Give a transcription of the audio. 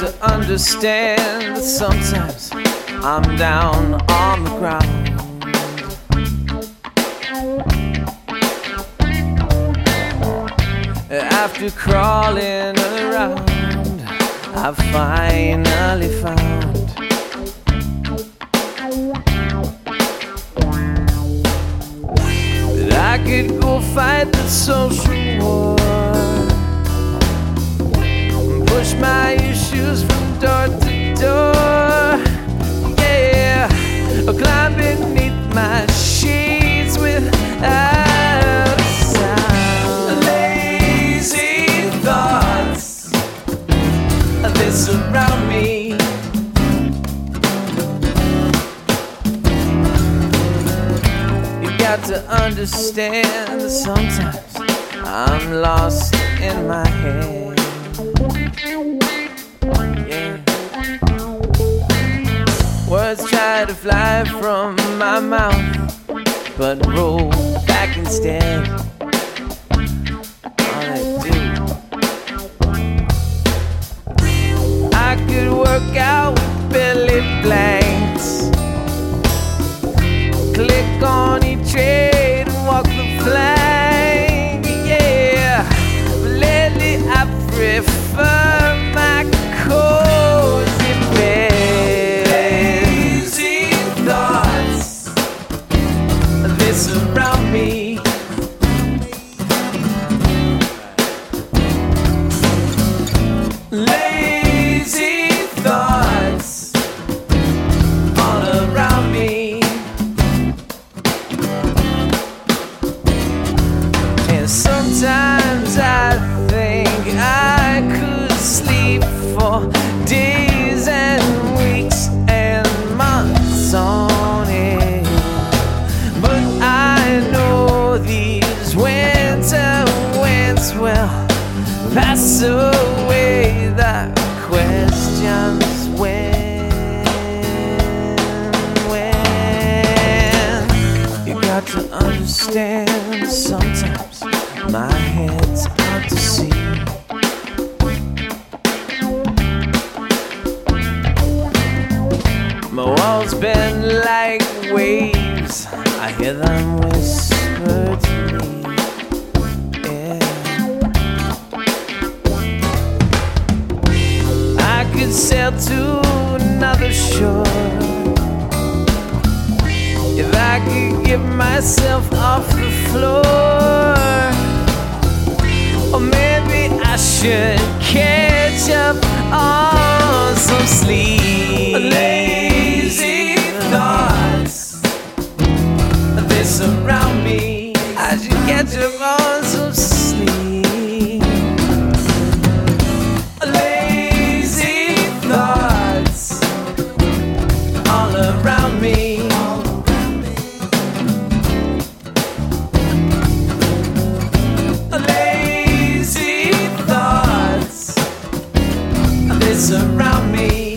to understand that sometimes I'm down on the ground. After crawling around, I finally found that I could go fight the social war, push my issues from door to door, yeah, climb beneath my sheets without a sound. Lazy thoughts, they surround me. You got to understand that sometimes I'm lost in my head. Yeah. Words try to fly from my mouth, but roll back instead. All they do. I could work out with belly blanks, click on each trade and walk the plank. Yeah, but lately I prefer my cozy bed. Lazy thoughts, they surround me. Lazy thoughts all around me. And sometimes I think I could sleep for days and weeks and months on end, but I know these winter winds will pass away. The questions when you got to understand, sometimes my head's hard to see. My walls bend like waves, I hear them whisper to me. Yeah. I could sail to another shore if I could get myself off the floor. Or maybe I should catch up on some sleep. Lazy thoughts, they surround me. I should catch up on some sleep. Lazy thoughts all around me. Lazy thoughts, they surround me.